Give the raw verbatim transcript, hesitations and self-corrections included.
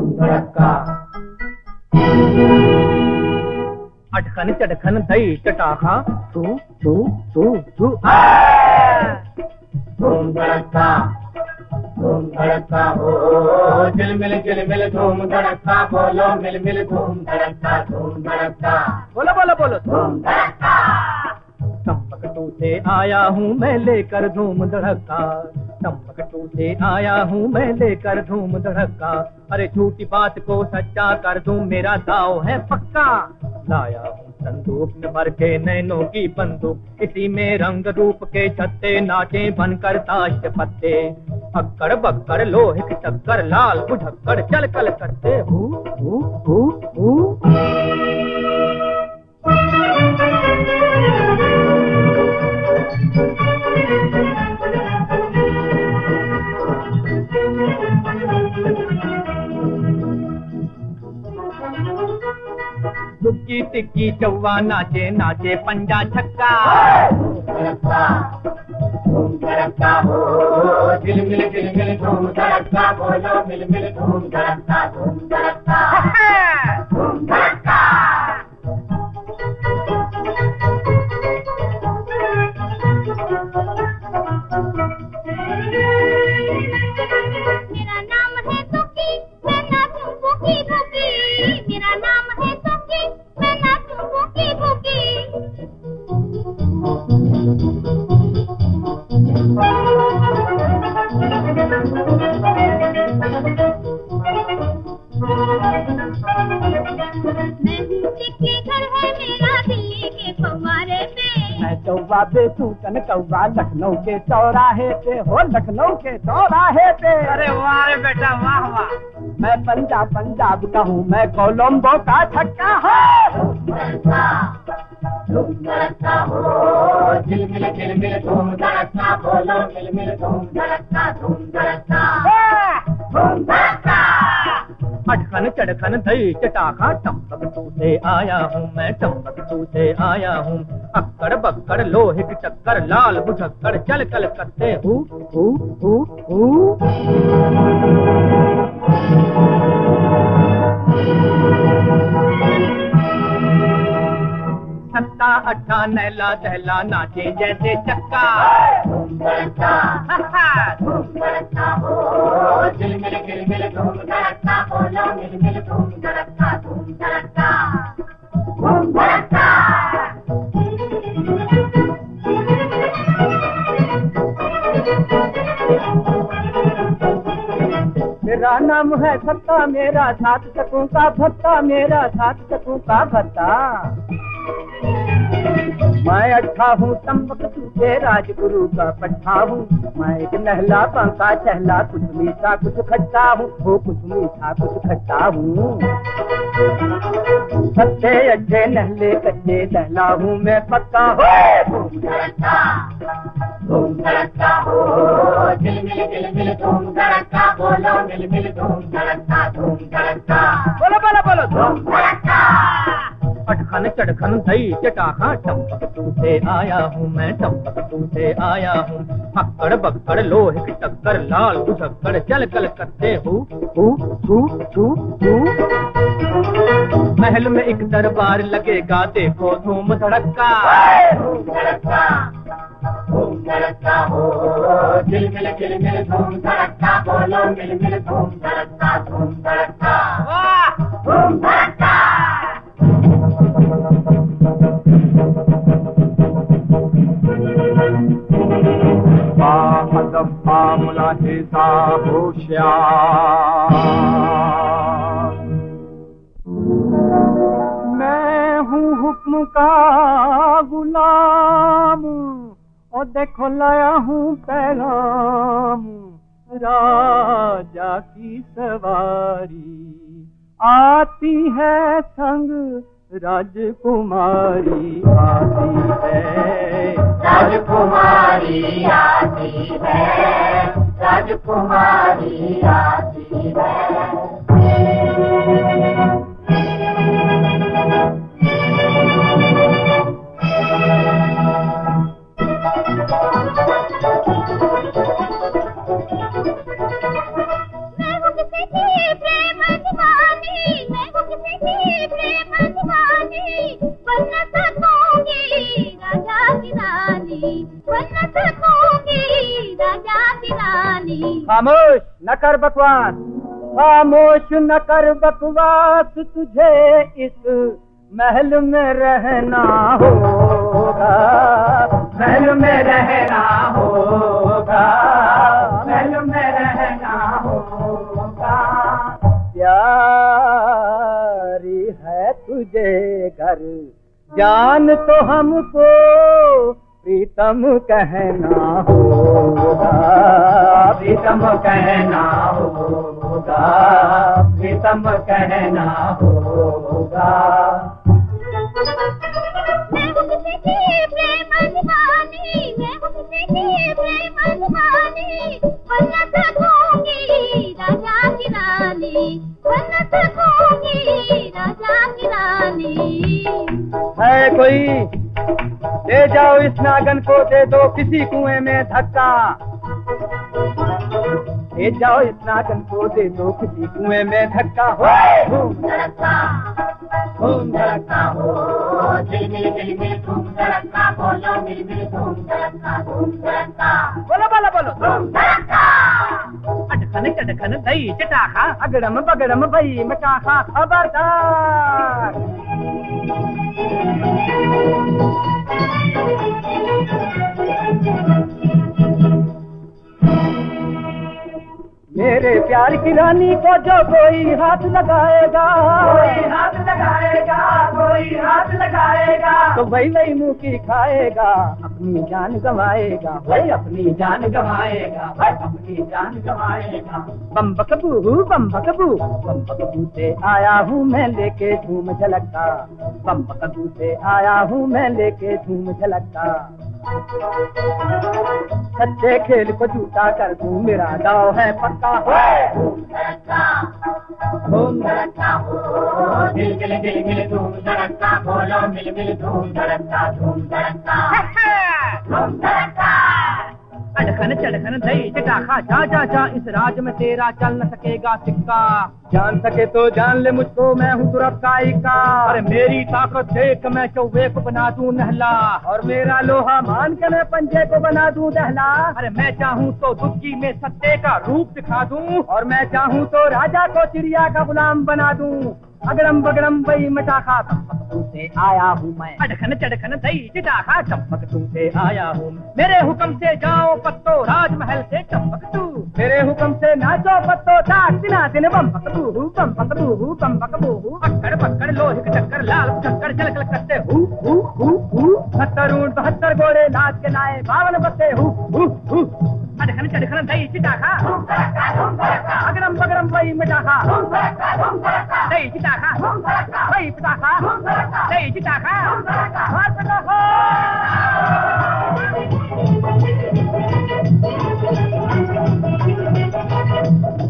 धूम धड़का। अटखन चटखन दही चटाखा तू तू तू तू धूम धड़का धूम धड़का हो झिलमिल झिलमिल धूम धड़का बोलो मिल मिल धूम धड़का धूम धड़का बोलो बोलो बोलो धूम धड़का। टम्बकटू से आया हूँ मैं लेकर धूम धड़का, टम्बकटू से आया हूँ मैं लेकर धूम धड़का। अरे झूठी बात को सच्चा कर दूं मेरा दाव है पक्का। लाया हूँ संदूक में भर के नैनों की बंदूक, इसी में रंग रूप के छत्ते नाचे बनकर ताश के पत्ते। अक्कड़ बक्कड़ लोहे के चक्कर लाल बुझक्कड़ चल कल करते हूँ हूँ हूँ हूँ। दुक्की टिक्की चौवा नाचे नाचे पंजा छक्का। धूम धड़का हो झिलमिल झिलमिल धूम धड़का बोलो मिल मिल धूम धड़का धूम धड़का धूम धड़का। मेरा नाम है तुक्की मैं नाचूं बुकी बुकी, मेरा नाम है तुक्की मैं नाचूं बुकी बुकी। मैं हूँ टिक्की घर है मेरा दिल्ली के फव्वारे पे, मैं कौवा बेचूं कन कौवा लखनऊ के चौराहे पे हो लखनऊ के चौराहे पे। अरे वाह बेटा वाह वाह। मैं पंजाब पंजाब का हूँ मैं कोलंबो का छक्का हूँ। धूम धड़का हो झिलमिल झिलमिल धूम धड़का बोलो मिल मिल धूम धड़का धूम धड़का धूम धड़का। अटखन चटखन दही चटाखा टम्बकटू से आया हूँ मैं टम्बकटू से आया हूँ। अक्कड़ बक्कड़ लोहे की चक्कर लाल बुझक्कड़ चल कल करते हूँ हूँ हूँ हूँ। सत्ता अट्ठा नैला दहला नाचे जैसे चक्का। धूम धड़का धूम धड़का हो झिलमिल झिलमिल धूम धड़का बोलो मिल मिल धूम धड़का धूम धड़का धूम धड़का। मेरा नाम है सत्ता मेरा सात चकों का भत्ता, मेरा सात चकों का भत्ता। मैं अट्ठा हूँ टम्बकटू के राजगुरु का पट्टा हूँ। मैं एक नहला पंखा चहला कुछ मीठा कुछ खट्टा हूँ, वो कुछ मीठा कुछ खट्टा हूँ। सच्चे अच्छे नहले कच्चे नहला हूँ मैं पक्का हूँ। धूम धड़का धूम धड़का हो झिलमिल झिलमिल धूम धड़का बोलो मिल मिल धूम धड़का धूम धड़का बोलो बोलो बोलो धूम धड़का। अटखन चटखन दही चटाखा टम्बकटू से आया हूँ मैं टम्बकटू से आया हूँ। अक्कड़ बक्कड़ लोहे की टक्कर लाल बुझक्कड़ चल कल करते हूँ हूँ हूँ हूँ हूँ। महल में एक दरबार लगेगा देखो धूम धड़का। धूम धड़का धूम धड़का हो झिलमिल झिलमिल धूम धड़का बोलो मिल मिल धूम धड़का धूम धड़का धूम धड़का। मदब्बा मुलाहिजा होशियार, मैं हूँ हुक्म का गुलाम और देखो लाया हूँ पैगाम राजा की सवारी। आती है संग राजकुमारी आती है, राजकुमारी आती है, राजकुमारी आती है। मैं हूँ किसी की प्रेम राजा की रानी। खामोश न कर बकवास, खामोश न कर बकवास, तुझे इस महल में रहना होगा, महल में रहना होगा, महल में रहना होगा। प्यारी है तुझे घर जान तो हमको प्रीतम कहना होगा, प्रीतम कहना होगा, प्रीतम कहना होगा। मैं हूँ किसी की प्रेम दीवानी, मैं हूँ किसी की प्रेम दीवानी, वरना थकूंगी राजा की रानी, वरना थकूंगी राजा की रानी। है कोई ले जाओ इस नागन को, दे दो किसी कुएं में धक्का, ले जाओ इस नागन को, दे दो किसी कुएं में धक्का। धूम धड़का, धूम धड़का हो, दिल मिल दिल मिल धूम धड़का, बोलो मिल मिल धूम धड़का, धूम धड़का, बोलो बोलो बोलो धूम धड़का। अटखन चटखन दही चटाखा, अगड़म बगड़म भई मटाखा, खबरदार। मेरे प्यार की रानी को जो कोई हाथ लगाएगा, कोई हाथ लगाएगा, कोई हाथ लगाएगा, तो वही वही मुंह की खाएगा, अपनी जान गवाएगा, वही अपनी जान गवाएगा, वही अपनी जान गवाएगा। बम बकबू बम बकबू, बम बकबू से आया हूँ मैं लेके धूम झलका, बम बकबू से आया हूँ मैं लेके धूम झलका। सच्चे खेल को झूठा कर दूं, मेरा दाव है पक्का। धूम धड़का, धूम धड़का हो, दिल दिल दिल मिल धूम धड़का, बोलो मिल मिल धूम धड़का, धूम धड़का, धूम धड़का। अटखन चटखन दही चटाखा, जा जा जा इस राज में तेरा चल न सकेगा सिक्का। जान सके तो जान ले मुझको, मैं हूँ तुरफ्ताई का। अरे मेरी ताकत देख मैं चौबे को बना दूं नहला, और मेरा लोहा मान के मैं पंजे को बना दूं दहला। अरे मैं चाहूँ तो दुर्गी में सत्ते का रूप दिखा दूं, और मैं चाहूँ तो राजा को चिड़िया का गुलाम बना दूं। अगड़म बगड़म वही मटाखा, चंपकटू से आया हूँ मैं। अटखन चटखन दही चिटाखा, चंपकटू से आया हूँ। मेरे हुक्म से जाओ पत्तो राजमहल से चंपकटू, मेरे हुक्म से नाचो पत्तो चाट दिना दिन बम पकबू बम पकबू बम पकबू। पकड़ पकड़ लोहे के चक्कर लाल चक्कर जल जल करते हूँ हूँ हूँ हूँ। सत्तर ऊंट बहत्तर घोड़े नाच के लाए बावन बत्ते हूँ हूँ हूँ। अटखन चटखन दही चिटाखा, अगड़म बगड़म वही मटाखा, दही चिटाखा, वही पटाखा, दही चिटाखा, और पटाखा।